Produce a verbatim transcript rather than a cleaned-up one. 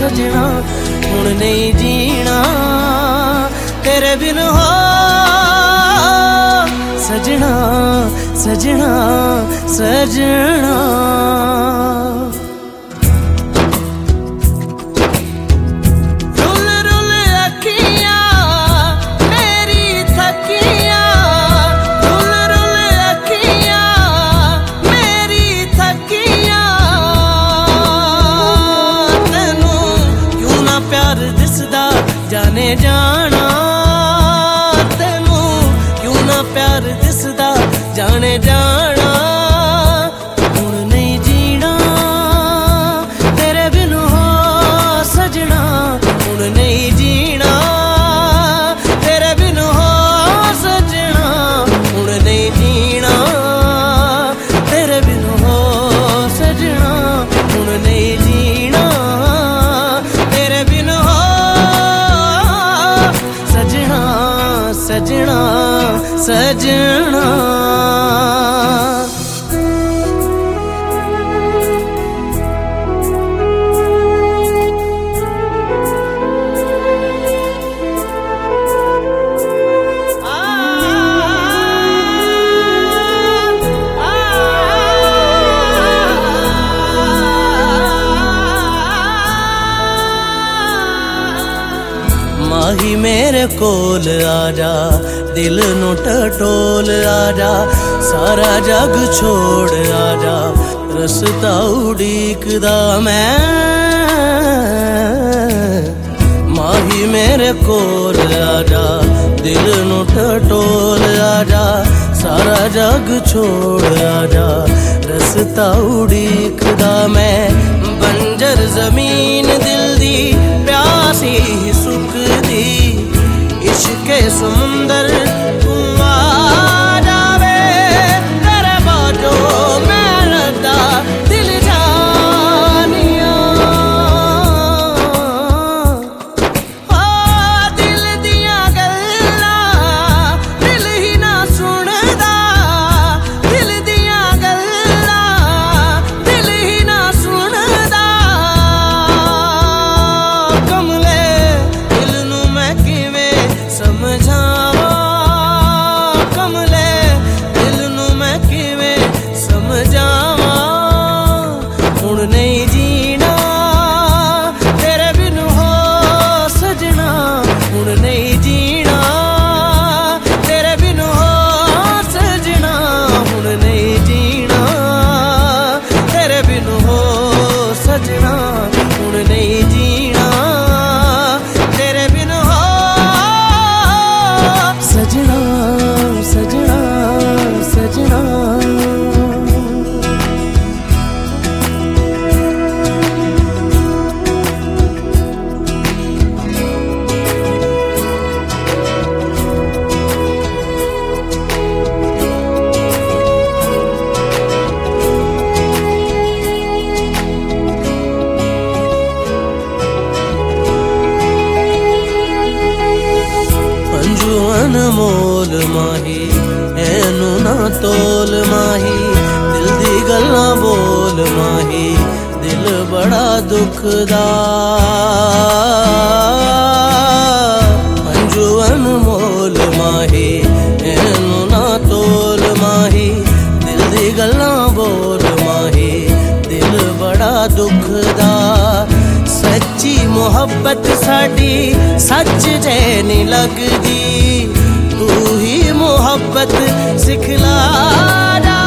सजना हुण नहीं जीना तेरे बिन हो सजना सजना सजना। जाने जाना तेनू क्यों ना प्यार दिसदा जाने जाना हुण नहीं जीना तेरे बिन हो सजना हुण नहीं जीना तेरे बिन हो सजना हुण नहीं जीना तेरे बिन हो सजना हुण नहीं जीना तेरे बिन हो सजना सजना। माही मेरे कोल आजा दिल नू टटोल आजा सारा जग छोड़ आजा रस्ता उड़ीकदा मैं। माही मेरे कोल आजा दिल नू टटोल आजा सारा जग छोड़ आजा रस्ता उड़ीकदा मैं। बंजर जमीन दिल दी प्यासी सुकदी इश्के समुंदर तू आ जावे तेरे बाजो मैं रदा दिल जानिया ओ दिल दिया गल्ला दिल ही ना सुनदा दिल दिया गल्ला दिल ही ना सुनदा कमले दिल नू मैं किवें समझावा कमले दिल नू मैं किवें समझावा हुण नहीं जीना तेरे बिन हो सजना हुण नहीं जीना तेरे बिन हो सजना हुण नहीं जीना तेरे बिन हो सजना हुण नहीं जीना तेरे बिन हो सजना सजना सजना। अनमोल माही ऐनू ना तोल माही दिल दी गल्लां बोल माही दिल बड़ा दुखदा। अंजू अनमोल माही ऐनू ना तोल माही दिल दी गल्लां बोल माही दिल बड़ा दुखदा। सच्ची मोहब्बत साडी सच जे नहीं लगदी तू ही मोहब्बत सिखला जा